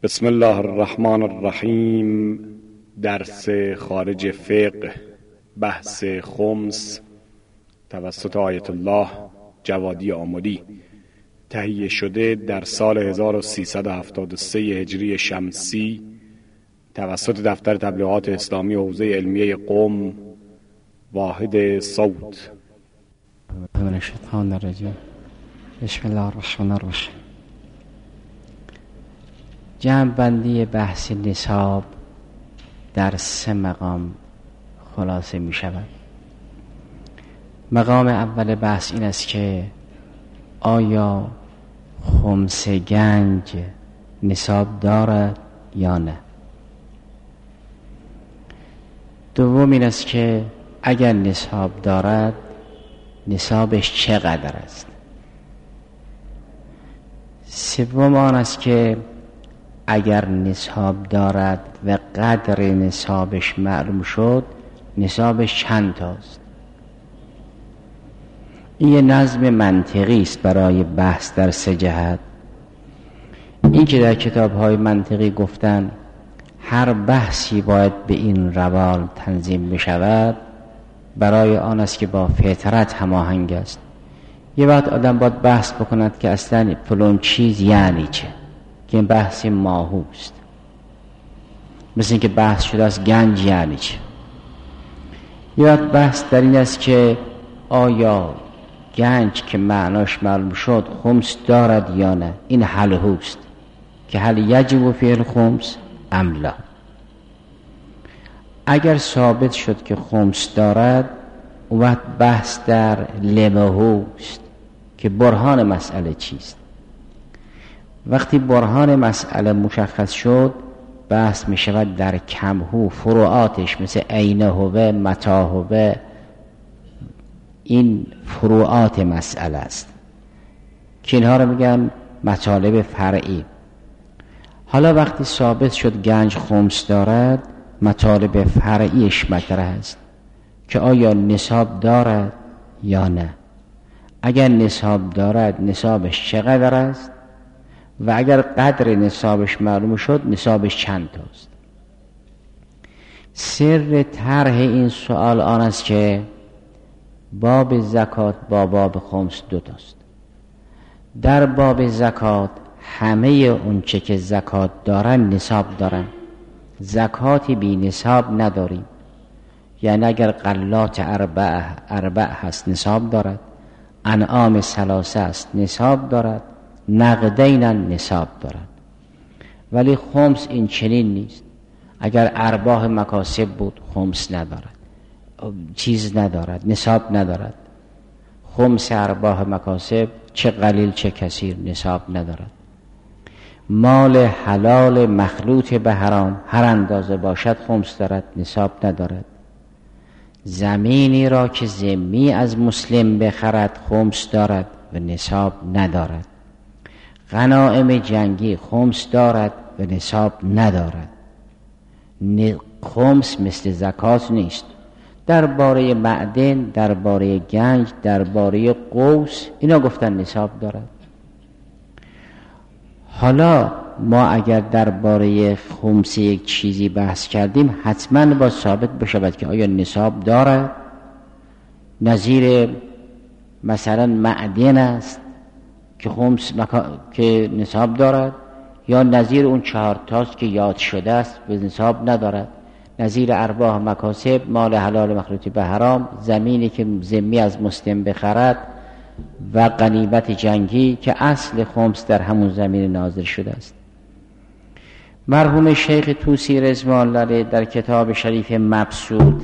بسم الله الرحمن الرحیم. درس خارج فقه، بحث خمس، توسط آیت الله جوادی آملی، تهیه شده در سال 1373 هجری شمسی توسط دفتر تبلیغات اسلامی حوزه علمیه قم، واحد صوت. من الشیطان الرجیم. بسم الله الرحمن الرحیم. جمع بندی بحث نصاب در 3 مقام خلاصه می شود. مقام اول بحث این است که آیا خمس گنج نصاب دارد یا نه. دوم این است که اگر نصاب دارد نصابش چقدر است. سوم آن است که اگر نصاب دارد و قدر نصابش معلوم شد نصابش چند تاست. این یه نظم منطقی است برای بحث در 3 جهت. این که در کتاب‌های منطقی گفتن هر بحثی باید به این روال تنظیم بشود، برای آن است که با فطرت هماهنگ است. یه وقت آدم باید بحث بکند که اصلا فلان چیز یعنی چه، که این بحث ماهوست. مثل این که بحث شده است گنج یعنی چه. یه وقت بحث در این است که آیا گنج که معناش معلوم شد خمس دارد یا نه. این حلهوست که هل یجب فیه الخمس ام لا. اگر ثابت شد که خمس دارد، اون وقت بحث در لمهوست که برهان مسئله چیست. وقتی برهان مسئله مشخص شد، بحث می شود در کمهو، فروعاتش مثل اینه و متاه و این فروعات مسئله است که اینها رو میگن مطالب فرعی. حالا وقتی ثابت شد گنج خمس دارد، مطالب فرعیش مطرح است که آیا نصاب دارد یا نه. اگر نصاب دارد نصابش چقدر است و اگر قدر نصابش معلوم شد نصابش چند تاست. سر طرح این سوال آن است که باب زکات با باب خمس 2 تاست. در باب زکات همه اونچه که زکات دارن نصاب دارن. زکاتی بی نصاب نداریم. یعنی اگر غلات اربع هست نصاب دارد، انعام 3 است نصاب دارد، نقدین نصاب دارد. ولی خمس این چنین نیست. اگر ارباح مکاسب بود خمس ندارد، چیز ندارد، نصاب ندارد. خمس ارباح مکاسب چه قلیل چه کثیر نصاب ندارد. مال حلال مخلوط به حرام هر اندازه باشد خمس دارد، نصاب ندارد. زمینی را که ذمی از مسلم بخرد خمس دارد و نصاب ندارد. غنایم جنگی خمس دارد و نصاب ندارد. خمس مثل زکات نیست. درباره معدن، درباره گنج، درباره قوس اینا گفتن نصاب دارد. حالا ما اگر درباره خمس یک چیزی بحث کردیم حتما باید ثابت بشود که آیا نصاب دارد. نظیر مثلا معدن است که خمس که نصاب دارد، یا نظیر اون 4 تاست که یاد شده است به نصاب ندارد. نظیر ارباح مکاسب، مال حلال مخلوط به حرام، زمینی که ذمی از مسلم بخرد و غنیمت جنگی که اصل خمس در همون زمین نازل شده است. مرحوم شیخ طوسی رضوان الله علیه در کتاب شریف مبسوط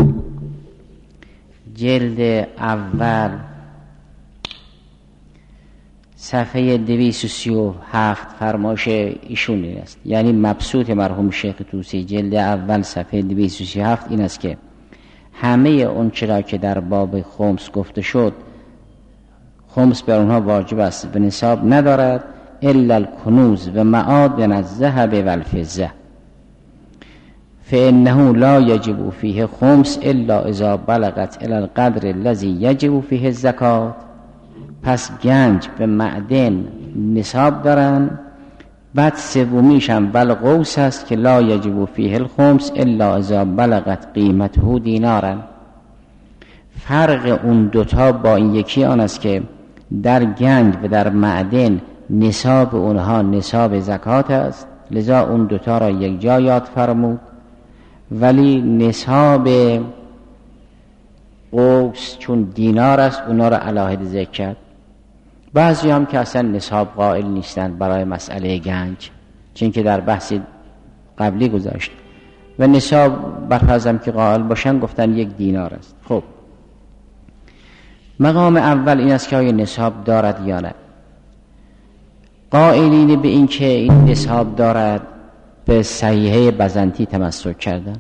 جلد اول صفحه 237 فرمایش ایشون این است. یعنی مبسوط مرحوم شیخ طوسی جلد اول صفحه 237 این است که همه اون چرا که در باب خمس گفته شد خمس بر اونها واجب است و نصاب ندارد الا الکنوز و معادن الذهب و الفضه فانه لا یجب فیه خمس الا اذا بلغت الى القدر الذي یجب فیه الزکات. پس گنج به معدن نصاب دارن بعد سومیش هم والقوس است که لا یجب فیه الخمس الا اذا بلغت قیمته دینارا. فرق اون دوتا با این یکی آن است که در گنج و در معدن نصاب اونها نصاب زکات است، لذا اون دوتا را یک جا یاد فرمود، ولی نصاب قوس چون دینار است اونا را علاهده ذکر کرد. بعضی هم که اصلا نصاب قائل نیستند برای مسئله گنج، چون که در بحث قبلی گذاشت، و نصاب برفرضم که قائل باشن گفتن 1 دینار است. خب مقام اول این است که آیا نصاب دارد یا نه. قائلین به این که این نصاب دارد به صحیحه بزنطی تمسک کردن.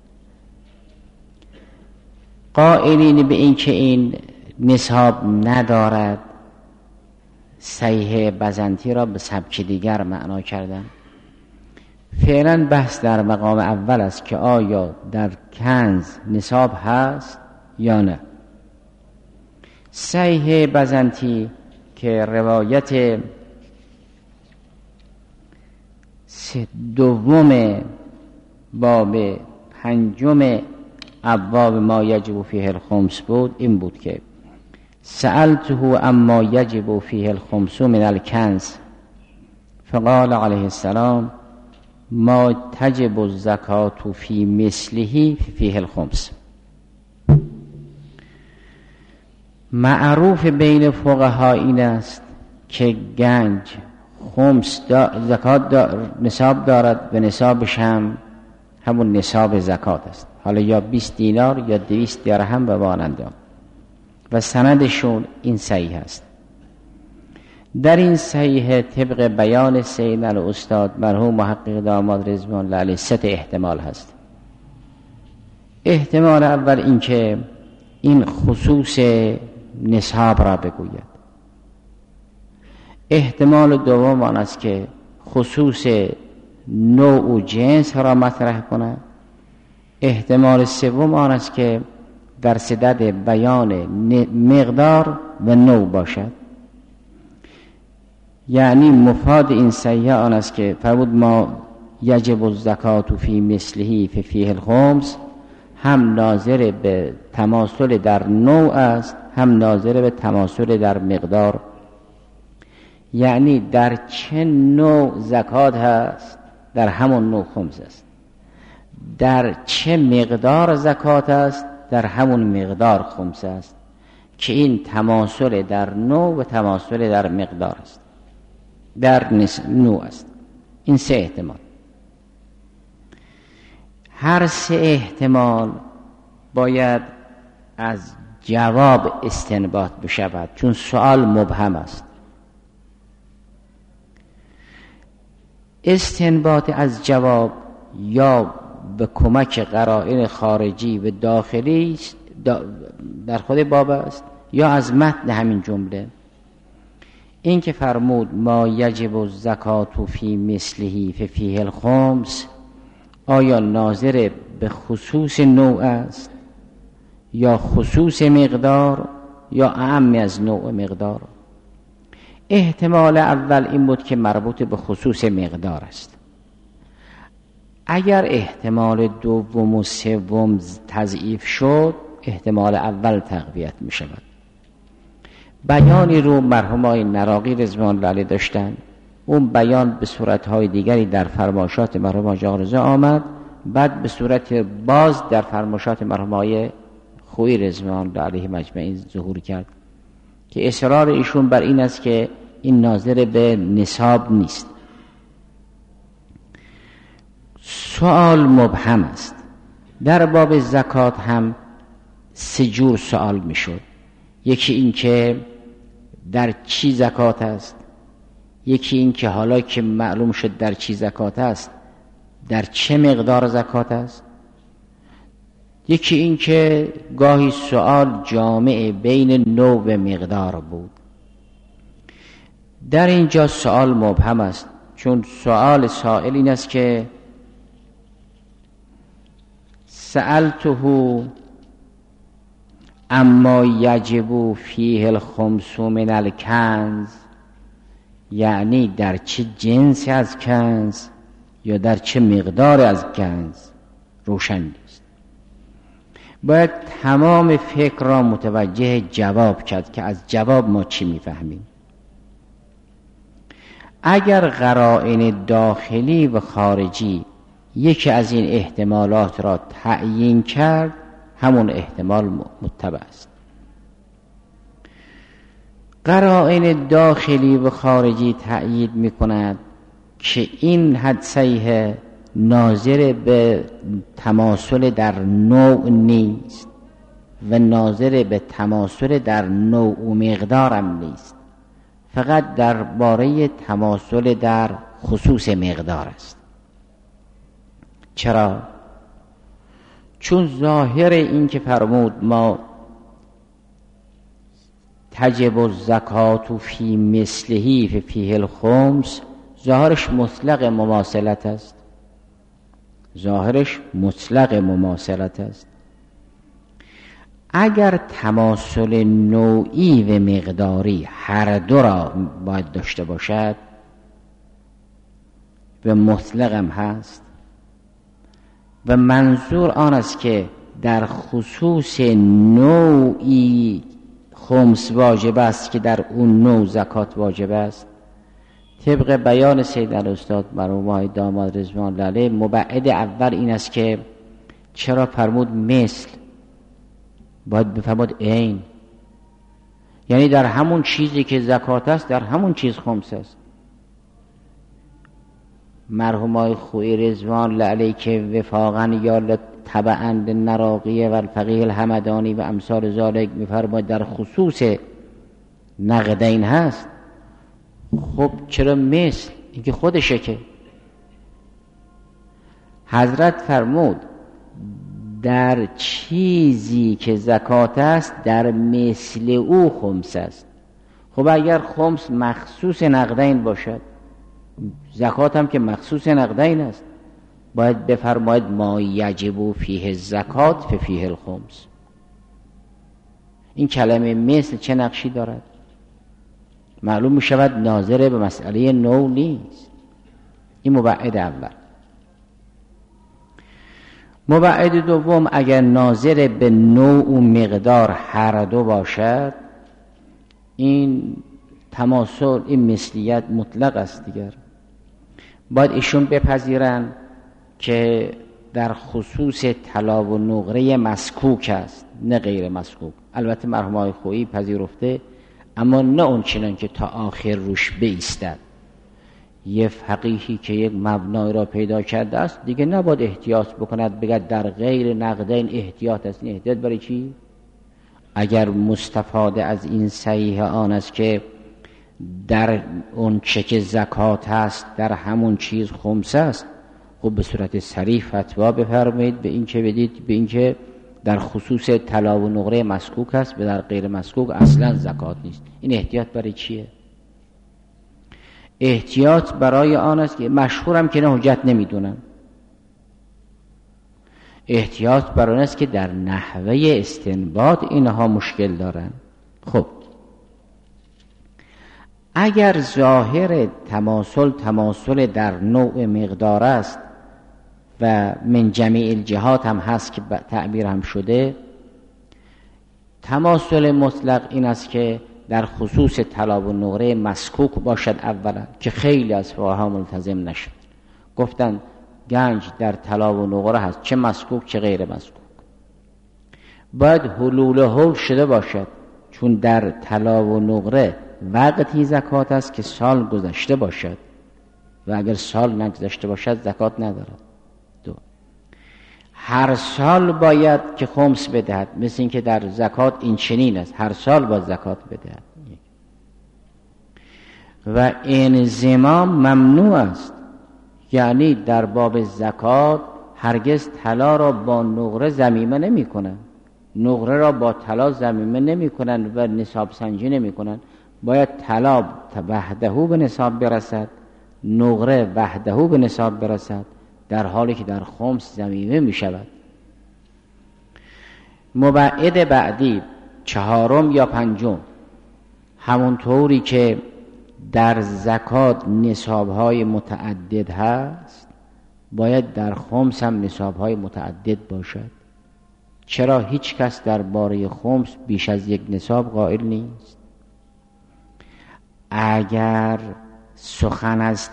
قائلین به این که این نصاب ندارد صحیحه بزنطی را به سبک دیگر معنا کردن. فعلا بحث در مقام اول است که آیا در کنز نصاب هست یا نه. صحیحه بزنطی که روایت دوم باب 5 ابواب ما یجب فیه الخمس بود، این بود که سألته اما یجب فیه الخمس من الکنز فقال علیه السلام ما تجب الزکات فی مثله فیه الخمس. معروف بین فقها این است که گنج خمس زکات نصاب دارد و نصابش هم همون نصاب زکات است، حالا یا 20 دینار یا 200 درهم و مانند آن، و سندشون این صحیح است. در این صحیح طبق بیان سید الاستاد مرحوم محقق داماد رضوان الله علیه 3 احتمال هست. احتمال اول این که این خصوص نصاب را بگوید. احتمال دوم آن است که خصوص نوع و جنس را مطرح کند. احتمال سوم آن است که در صدد بیان مقدار و نوع باشد. یعنی مفاد این صحیح آن است که فرمود ما یجب الزکات فی مثله فیه الخمس هم ناظر به تماثل در نوع است، هم ناظر به تماثل در مقدار. یعنی در چه نوع زکات هست در همون نوع خمس است، در چه مقدار زکات است در همون مقدار خمس است، که این تماثل در نوع و تماثل در مقدار است، در نوع است. این 3 احتمال. هر 3 احتمال باید از جواب استنباط بشود، چون سوال مبهم است. استنباط از جواب یا به کمک قرائن خارجی و داخلی در خود باب است یا از متن همین جمله. این که فرمود ما یجب الزکات فی مثله فیه الخمس آیا ناظر به خصوص نوع است یا خصوص مقدار یا اعم از نوع مقدار؟ احتمال اول این بود که مربوط به خصوص مقدار است. اگر احتمال دوم و سوم تضعیف شد احتمال اول تقویت می شود. بیانی رو مرحوم آقای نراقی رضوان الله علیه داشتن، اون بیان به صورتهای دیگری در فرمایشات مرحوم آقای آقا رضا آمد، بعد به صورت باز در فرمایشات مرحوم آقای خویی رضوان الله علیه مجمعین ظهور کرد که اصرار ایشون بر این است که این ناظر به نصاب نیست. سوال مبهم است. در باب زکات هم 3 جور سوال می شد. یکی این که در چی زکات است، یکی این که حالا که معلوم شد در چی زکات است در چه مقدار زکات است، یکی این که گاهی سوال جامع بین نوع و مقدار بود. در اینجا سوال مبهم است، چون سوال سائل این است که سألته اما یجب فیه الخمس من الکنز یعنی در چه جنسی از کنز یا در چه مقدار از کنز روشن نیست. باید تمام فکر را متوجه جواب کرد که از جواب ما چی میفهمیم. اگر قرائن داخلی و خارجی یکی از این احتمالات را تعیین کرد، همون احتمال متبع است. قرائن داخلی و خارجی تأیید می‌کند که این حدسه ناظر به تماثل در نوع نیست و ناظر به تماثل در نوع و مقدارم نیست، فقط درباره تماثل در خصوص مقدار است. چرا؟ چون ظاهر این که فرمود ما تجب الزکات فی مثله فیه الخمس، ظاهرش مطلق مماثلت است. ظاهرش مطلق مماثلت است. اگر تماثل نوعی و مقداری هر دو را باید داشته باشد و مطلق هم هست و منظور آن است که در خصوص نوعی خمس واجب است که در اون نوع زکات واجب است، طبق بیان سید الاستاد مرحوم آقای داماد رضوان الله علیه، مبعد اول این است که چرا فرمود مثل، باید بفرمود عین، یعنی در همون چیزی که زکات است در همون چیز خمس است. مرحوم آقای خویی رضوان الله علیه که وفاقا یا تبعا للنراقی و الفقیه الحمدانی و امثال ذالک میفرماید در خصوص نقدین هست. خب چرا مثل؟ این که خودشه. که حضرت فرمود در چیزی که زکات است در مثل او خمس است. خب اگر خمس مخصوص نقدین باشد، زکات هم که مخصوص نقدین است، باید بفرماید ما یجب فیه الزکات ففیه الخمس. این کلمه مثل چه نقشی دارد؟ معلوم می شود ناظر به مسئله نوع نیست. این مبعد اول. مبعد دوم، اگر ناظر به نوع و مقدار هر دو باشد، این تماثل، این مثلیت مطلق است دیگر. باید ایشون بپذیرن که در خصوص طلا و نقره مسکوک است، نه غیر مسکوک. البته مرحوم آقای خویی پذیرفته، اما نه اون چنان که تا آخر روش بایستد. یه فقیهی که یک مبنای را پیدا کرده است دیگه نباید احتیاط بکند بگد در غیر نقدین احتیاط است. این احتیاط برای چی؟ اگر مستفاده از این صحیح آن است که در اون چه که زکات هست در همون چیز خمس است، خب به صورت صریح فتوا بفرمایید به این که بدید به این که در خصوص طلا و نقره مسکوک است و در غیر مسکوک اصلا زکات نیست. این احتیاط برای چیه؟ احتیاط برای آن است که مشهورم که نه حجت نمیدونم. احتیاط برای آن است که در نحوه استنباط اینها مشکل دارن. خب اگر ظاهر تماثل در نوع مقدار است و من جمیع الجهات هم هست که تعبیر هم شده، تماثل مطلق این است که در خصوص طلا و نقره مسکوک باشد اولا، که خیلی از فقها ملتزم نشد، گفتن گنج در طلا و نقره هست، چه مسکوک چه غیر مسکوک. باید حلول شده باشد، چون در طلا و نقره وقتی زکات است که سال گذشته باشد و اگر سال نگذشته باشد زکات ندارد. دو، هر سال باید که خمس بدهد، مثل این که در زکات این چنین است، هر سال باید زکات بدهد. و انضمام ممنوع است، یعنی در باب زکات هرگز طلا را با نقره ضمیمه نمی کنن، نقره را با طلا ضمیمه نمی کنن و نصاب سنجی نمی کنن. باید طلا وحده به نصاب برسد، نقره وحده به نصاب برسد، در حالی که در خمس ضمیمه می شود. مبعد بعدی، چهارم یا پنجم، همون طوری که در زکات نصاب‌های متعدد هست، باید در خمس هم نصاب‌های متعدد باشد. چرا هیچ کس درباره خمس بیش از یک نصاب قائل نیست؟ اگر سخن از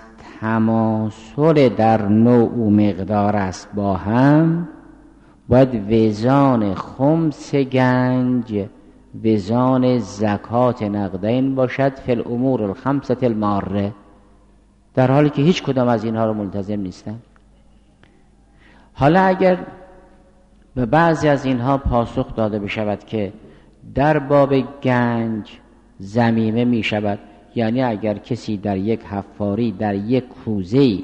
تماثل در نوع و مقدار است با هم، باید وزان خمس گنج وزان زکات نقدین باشد فی الامور الخمسة الماره، در حالی که هیچ کدام از اینها رو ملتزم نیستن. حالا اگر به بعضی از اینها پاسخ داده بشود که در باب گنج ضمیمه می شود، یعنی اگر کسی در یک حفاری در یک کوزه‌ای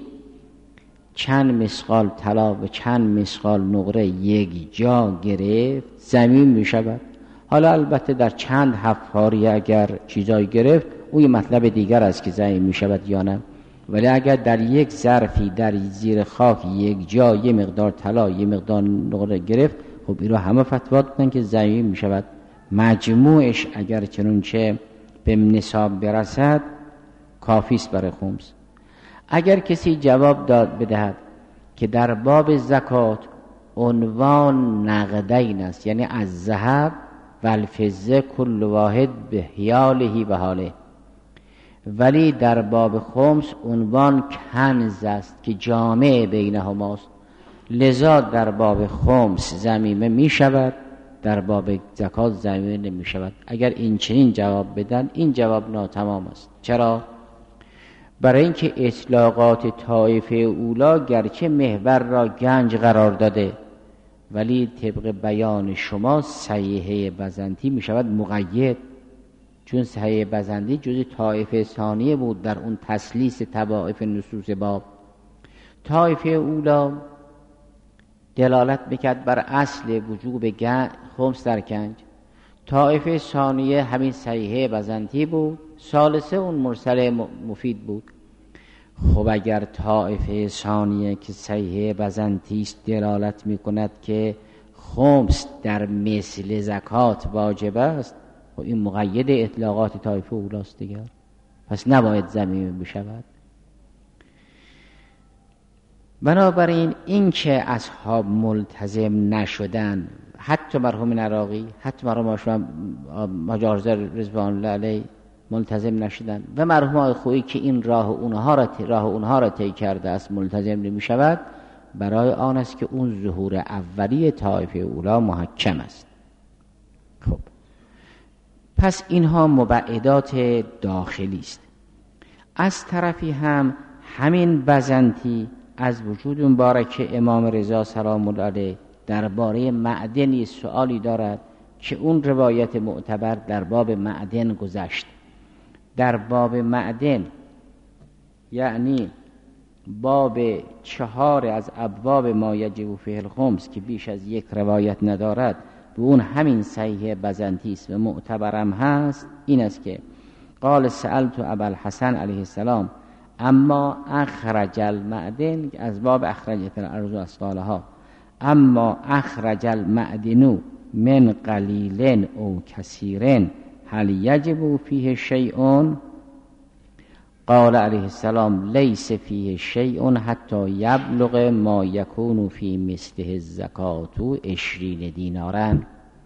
چند مسقال طلا و چند مسقال نقره یک جا گرفت ضمیم می شود. حالا البته در چند حفاری اگر چیزایی گرفت او یه مطلب دیگر است که ضمیم می شود یا نه، ولی اگر در یک ظرفی در زیر خاک یک جا یه مقدار طلا یه مقدار نقره گرفت، خب این رو همه فتوا دادن که ضمیم می شود. مجموعش اگر چنانچه به نصاب برسد کافی است برای خمس. اگر کسی جواب بدهد که در باب زکات عنوان نقدین است، یعنی از ذهب و الفضه کل واحد به حیاله و حاله، ولی در باب خمس عنوان کنز است که جامع بینهماست، لذا در باب خمس ضمیمه می شود، در باب زکات ضمیمه نمی شود. اگر این چنین جواب بدن این جواب ناتمام است. چرا؟ برای اینکه اطلاقات طایفه اولا گرچه محور را گنج قرار داده، ولی طبق بیان شما صحیحه بزنطی می شود مقید، چون صحیحه بزنطی جز طایفه ثانیه بود در اون تسلیس طوائف نصوص باب. طایفه اولا دلالت میکرد بر اصل وجوب خمس در گنج، طایفه ثانیه همین صحیحه بزنطی بود، ثالثه اون مرسل مفید بود. خب اگر طایفه ثانیه که صحیحه بزنطی است دلالت میکند که خمس در مثل زکات واجب است، خب این مقید اطلاقات طایفه اولاست دیگر، پس نباید ضمیمه بشود. بنابراین این که اصحاب ملتزم نشدن، حتی مرحوم عراقی، حتی مرحوم حاج آذر رضوان الله علیه ملتزم نشدن و مرحوم آقای خویی که این راه اونها را طی کرده است ملتزم نمی شود، برای آن است که اون ظهور اولی طایفه اولا محکم است. خب پس اینها مبعدات داخلی است. از طرفی هم همین بزنطی از وجود مبارک امام رضا سلام الله علیه درباره معدنی سوالی دارد که اون روایت معتبر در باب معدن گذشت. در باب معدن یعنی باب 4 از ابواب ما یجب فیه الخمس که بیش از یک روایت ندارد، و اون همین صحیح بزنطی است و معتبرم هست، این است که قال سألت ابا الحسن علیه السلام اما اخرج المعدن، از باب اخرجت الارض اسقالها، اما اخرج المعدن من قلیل او کثیر هل یجب فیه شیء؟ قال علیه السلام لیس فیه شیء حتی یبلغ ما یکون فی مثله الزکات 20 دینارا.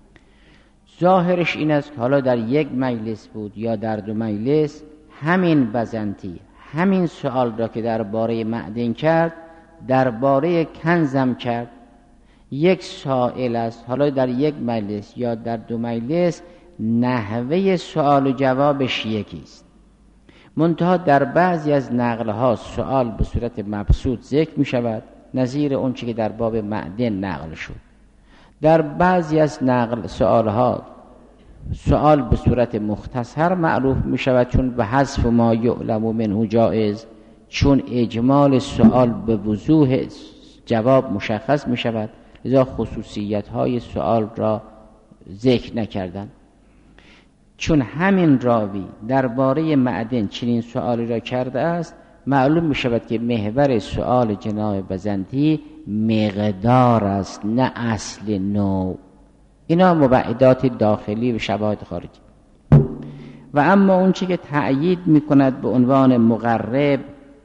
ظاهرش این است که حالا در یک مجلس بود یا در 2 مجلس، همین بزنطی همین سوال را که درباره معدن کرد درباره کنزم کرد. یک سائل است، حالا در یک مجلس یا در 2 مجلس نحوه سوال و جوابش یکی است، منتها در بعضی از نقلها سوال به صورت مبسوط ذکر می شود، نظیر اون چی که در باب معدن نقل شد. در بعضی از نقل سوالها سوال به صورت مختصر معروف می شود، چون به حذف ما یعلم منه جائز، چون اجمال سوال به وضوح جواب مشخص می شود، لذا خصوصیت های سوال را ذکر نکردن. چون همین راوی درباره معدن چنین سوالی را کرده است، معلوم می شود که محور سوال جناب بزنطی مقدار است نه اصل نوع. اینا مبعدات داخلی و شواهد خارجی. و اما اون چی که تأیید میکند به عنوان مقرب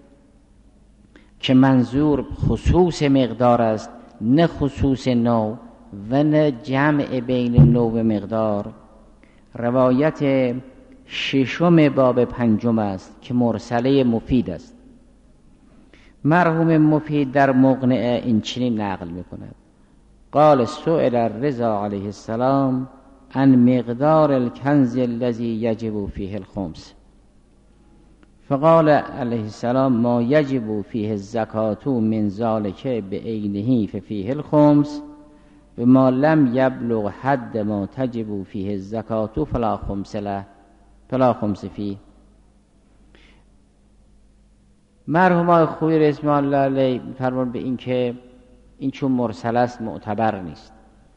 که منظور خصوص مقدار است نه خصوص نوع و نه جمع بین نوع و مقدار، روایت ششم باب پنجم است که مرسله مفید است. مرحوم مفید در مقنعه این چنین نقل میکند: قال سئل الرضا علیه السلام عن مقدار الکنز الذي یجب فیه الخمس، فقال علیه السلام ما یجب فیه الزکاة من ذلک بعینه ففیه الخمس و ما لم یبلغ حد ما تجب فیه الزکاة فلا خمس له فلا خمس فیه. مرحوم آقای خویی رحمة الله علیه فرمان به این که این چون مرسل است معتبر نیست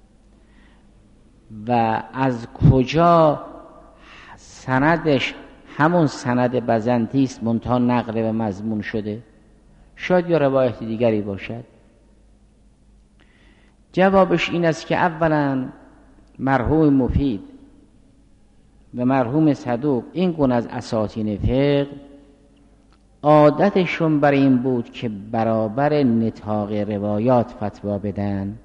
و از کجا سندش همون سند بزنطی است منتها نقل و مضمون شده، شاید یا روایت دیگری باشد. جوابش این است که اولا مرحوم مفید و مرحوم صدوق این گونه از اساطین فقه عادتشون بر این بود که برابر نطاق روایات فتوا بدن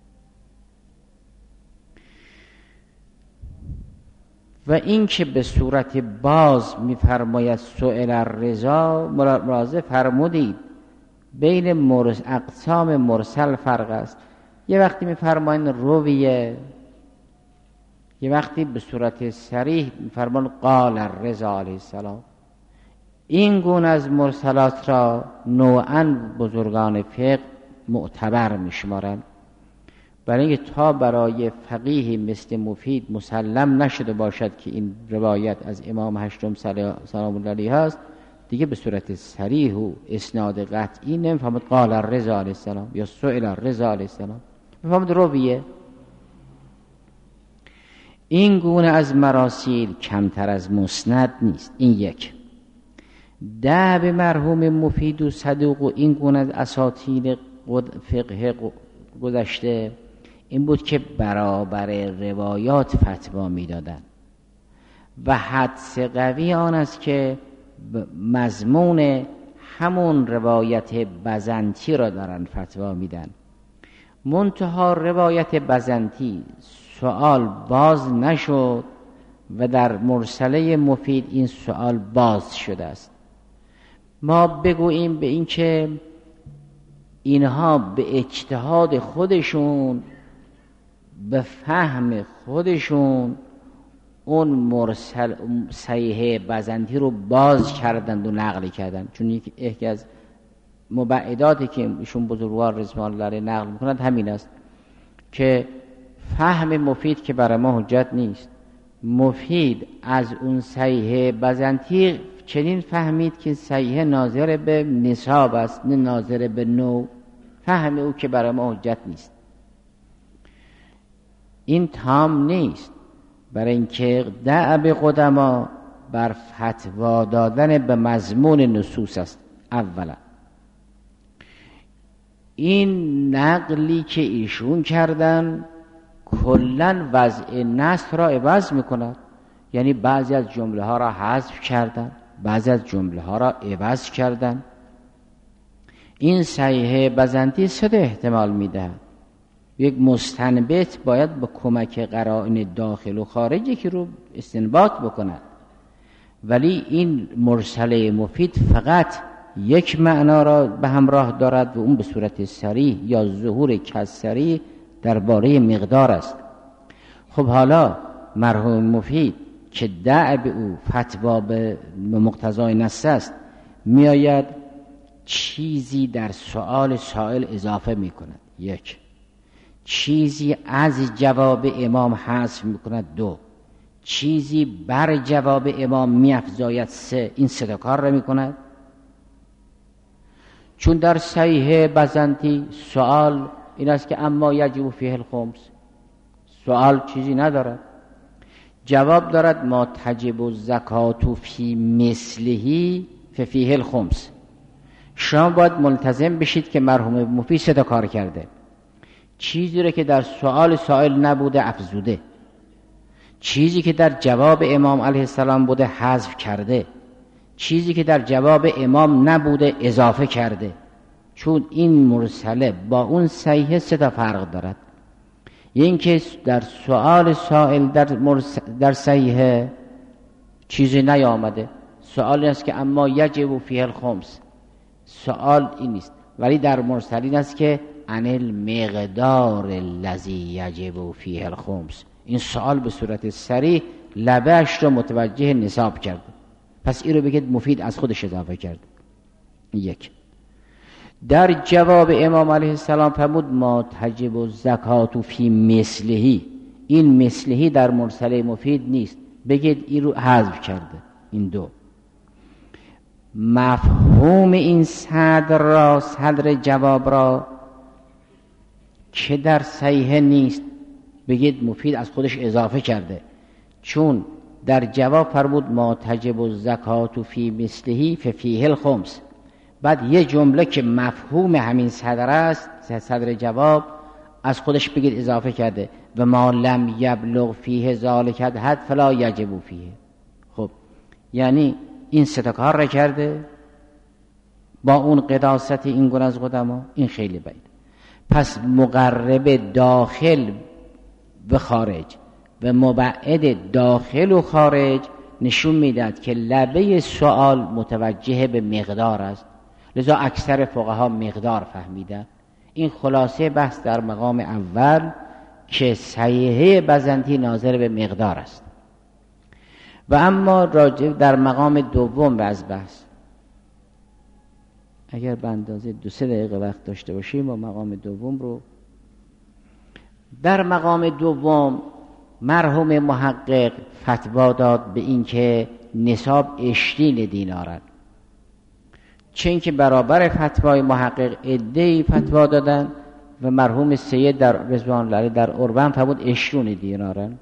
و این که به صورت باز می‌فرماید سئل الرضا، ملاحظه فرمودید بین اقسام مرسل فرق است. یه وقتی می‌فرمایند رویه، یه وقتی به صورت صریح می‌فرمایند قال الرضا علیه السلام. این گونه از مرسلات را نوعاً بزرگان فقه معتبر می‌شمارند، برای اینکه تا برای فقیهی مثل مفید مسلم نشده باشد که این روایت از امام هشتم سلام الله علیه است، دیگه به صورت صریح و اسناد قطعی نمی‌فهمد قال الرضا علیه السلام یا سئل الرضا علیه السلام، می‌فهمد رویه. این گونه از مراسیل کمتر از مسند نیست. این یک. به مرحوم مفید و صدوق و این گونه از اساطین فقه گذشته این بود که برابر روایات فتوا میدادن و حدس قوی آن است که مضمون همون روایت بزنطی را دارن فتوا میدن. منتها روایت بزنطی سوال باز نشد و در مرسله مفید این سوال باز شده است. ما بگوییم به این که اینها به اجتهاد خودشون به فهم خودشون اون مرسل صحیح بزنطی رو باز کردند و نقل کردند، چون یکی از مبعداتی که ایشون بزرگوار رضوان الله علیه نقل میکنند همین است که فهم مفید که برای ما حجت نیست، مفید از اون صحیح بزنطی چنین فهمید که صحیح ناظر به نصاب است نه ناظر به نوع، فهم او که برای ما حجت نیست. این تام نیست، برای اینکه دعب قدما بر فتوا دادن به مضمون نصوص است. اولا این نقلی که ایشون کردن کلن وضع نص را عوض میکند، یعنی بعضی از جمله ها را حذف کردن، بعضی از جمله ها را عوض کردن. این صحیح بزنطی سه احتمال میده. یک مستنبط باید با کمک قرائن داخل و خارجی که رو استنباط بکند، ولی این مرسله مفید فقط یک معنا را به همراه دارد و اون به صورت صریح یا ظهور کسری درباره مقدار است. خب حالا مرحوم مفید که دعب او فتوا به مقتضای نص است، میآید چیزی در سؤال سائل اضافه میکند، یک، چیزی از جواب امام حذف میکند، دو، چیزی بر جواب امام میافزاید، سه. این سه کار را میکند. چون در صحیح بزنطی سؤال این است که اما یجب فیه الخمس، سؤال چیزی ندارد، جواب دارد ما تجب الزکاة فی مثله ففیه الخمس. شما باید ملتزم بشید که مرحوم مفید سه کار کرده، چیزی را که در سؤال سائل نبوده افزوده، چیزی که در جواب امام علیه السلام بوده حذف کرده، چیزی که در جواب امام نبوده اضافه کرده. چون این مرسله با اون صحیحه 3 تا فرق دارد. این که در سؤال سائل در صحیحه چیزی نیامده، سؤال این است که اما یجب فیه الخمس، سؤال این نیست. ولی در مرسل این است که عن المقدار الذی یجب فیه الخمس، این سؤال به صورت صریح لبه‌اش رو متوجه نصاب کرده، پس این رو بگید مفید از خودش اضافه کرده. یک. در جواب امام علیه السلام فرمود ما تجب الزکات فی مثلهی، این مثلهی در مرسله مفید نیست، بگید این رو حذف کرده. این 2. مفهوم این صدر جواب را که در صحیح نیست، بگید مفید از خودش اضافه کرده. چون در جواب فرمود ما تجب الزکات فی مثلهی ففیه الخمس، بعد یه جمله که مفهوم همین صدر است، صدر جواب، از خودش بگید اضافه کرده و ما لم یبلغ فیه ذالک الحد فلا یجب فیه. خب یعنی این 3 تا کار را کرده با اون قداست این گونه از قدما، این خیلی بعید. پس مقرب داخل و خارج و مبعد داخل و خارج نشون میداد که لبه سوال متوجه به مقدار است، لذا اکثر فقها مقدار فهمیدن. این خلاصه بحث در مقام اول که صحیحه بزنطی ناظر به مقدار است. و اما راجع در مقام دوم از بحث، اگر به اندازه 2-3 دقیقه وقت داشته باشیم و مقام دوم رو، در مقام دوم مرحوم محقق فتوا داد به این که نصاب 20 دینارند، چون که برابر فتوای محقق عده‌ای فتوا دادن و مرحوم سید در رضوان الله در اروان فرمود 20 دینارند.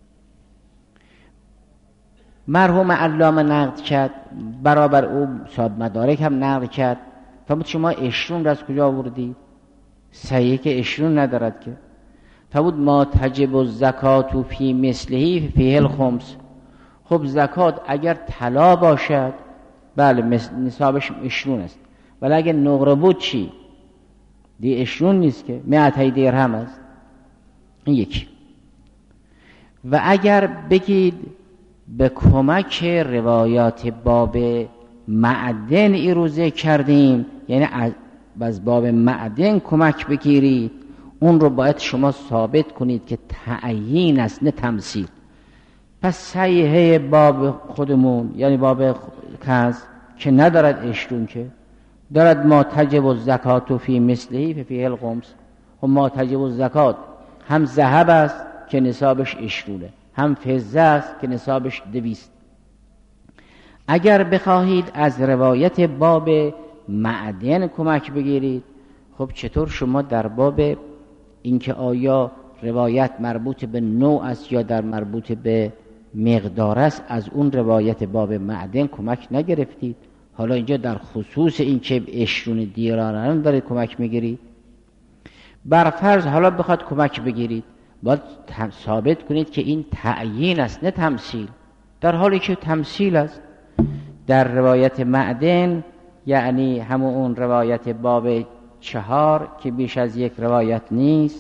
مرحوم علامه نقد کرد، برابر او صاحب مدارک هم نقد کرد، فرمود شما 20 را از کجا آوردید؟ صحیح که 20 ندارد که. فرمود ما تجب الزکات فی مثلهی فیه الخمس. خب زکات اگر طلا باشد بله نصابش 20 است، ولی اگر نقره بود چی؟ دی 20 نیست که، 200 درهم است. این یکی. و اگر بگید به کمک روایات باب معدن ای رو ذکر کردیم، یعنی از باب معدن کمک بگیرید، اون رو باید شما ثابت کنید که تعیین است نه تمثیل. پس صحیحه باب خودمون یعنی باب کس که ندارد 20 که دارد ما تجب الزکات فی مثلهی فیه الخمس. و ما تجب الزکات هم ذهب است که نصابش 20، هم فضه است که نصابش 200. اگر بخواهید از روایت باب معدن کمک بگیرید، خب چطور شما در باب اینکه آیا روایت مربوط به نوع است یا در مربوط به مقدار است از اون روایت باب معدن کمک نگرفتید؟ حالا اینجا در خصوص این که 20 دینار دارید کمک میگیرید. بر فرض حالا بخواد کمک بگیرید، باید ثابت کنید که این تعیین است نه تمثیل، در حالی که تمثیل است. در روایت معدن یعنی همون اون روایت باب 4 که بیش از یک روایت نیست،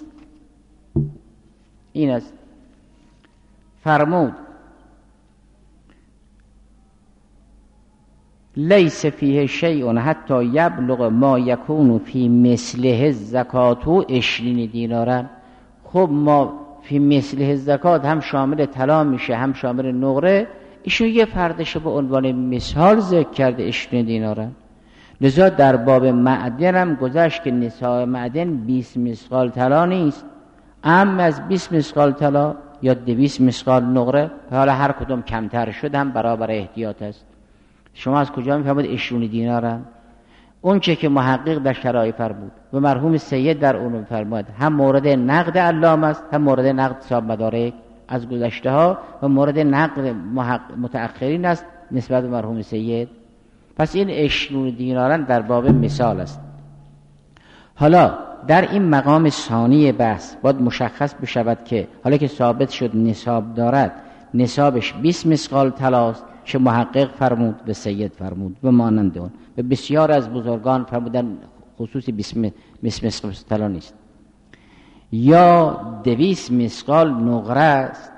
این است. فرمود لیس فیه شیء حتی یبلغ ما یکون فی مثله الزکات 20 دینارا. خب ما فی مثله الزکات هم شامل طلا میشه هم شامل نقره، ایشون یه فردش به عنوان مثال ذکر کرده 20 دینارا. لذا در باب معدن هم گذشت که نصاب معدن 20 مثقال طلا نیست، اما از 20 مثقال طلا یا 200 مثقال نقره، حالا هر کدوم کمتر شد هم برابر احتیاط است. شما از کجا میفهمید 20 دینارن؟ اون چه که محقق در شرایع فرمود و مرحوم سید در اون فرمود، هم مورد نقد علامه است هم مورد نقد صاحب مدارک از گذشته ها و مورد نقد متأخرین است نسبت به مرحوم سید. پس این 20 دینارن در باب مثال است. حالا در این مقام ثانی بحث باید مشخص بشود که حالا که ثابت شد نصاب دارد، نصابش 20 مثقال طلاست که محقق فرمود و سید فرمود و مانند اون و بسیار از بزرگان فرمودن خصوصی 20 مثقال طلا نیست، یا 200 مثقال نقره است،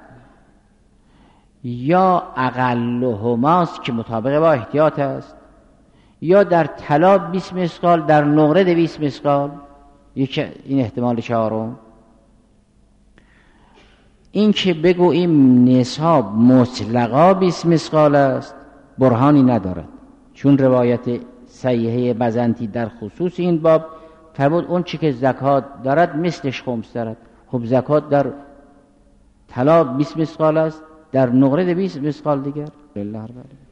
یا اقلهماست که مطابق با احتیاط است، یا در طلا 20 مثقال در نقره 200 مثقال، این احتمال چهارم. این که بگوییم نصاب مطلقا 20 مثقال است برهانی ندارد، چون روایت صحیحه بزنطی در خصوص این باب فرمود اون چی که زکات دارد مثلش خمس دارد. خب زکات در طلا 20 مثقال است، در نقره 20 مثقال دیگر. بالله